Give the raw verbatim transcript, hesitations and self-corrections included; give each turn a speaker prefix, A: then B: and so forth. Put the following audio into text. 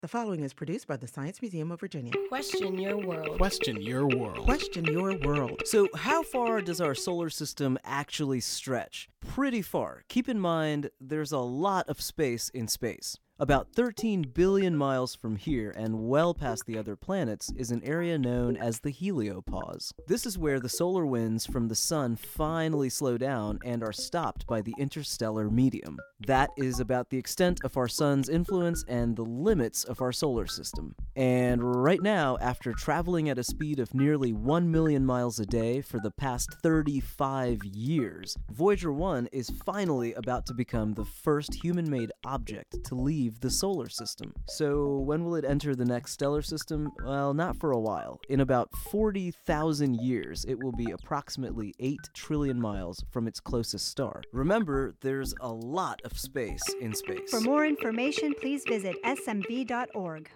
A: The following is produced by the Science Museum of Virginia.
B: Question your world.
C: Question your world.
A: Question your world.
D: So, how far does our solar system actually stretch? Pretty far. Keep in mind, there's a lot of space in space. About thirteen billion miles from here and well past the other planets is an area known as the heliopause. This is where the solar winds from the sun finally slow down and are stopped by the interstellar medium. That is about the extent of our sun's influence and the limits of our solar system. And right now, after traveling at a speed of nearly one million miles a day for the past thirty-five years, Voyager one is finally about to become the first human-made object to leave the solar system. So when will it enter the next stellar system? Well, not for a while. In about forty thousand years, it will be approximately eight trillion miles from its closest star. Remember, there's a lot of space in space.
E: For more information, please visit S M V dot org.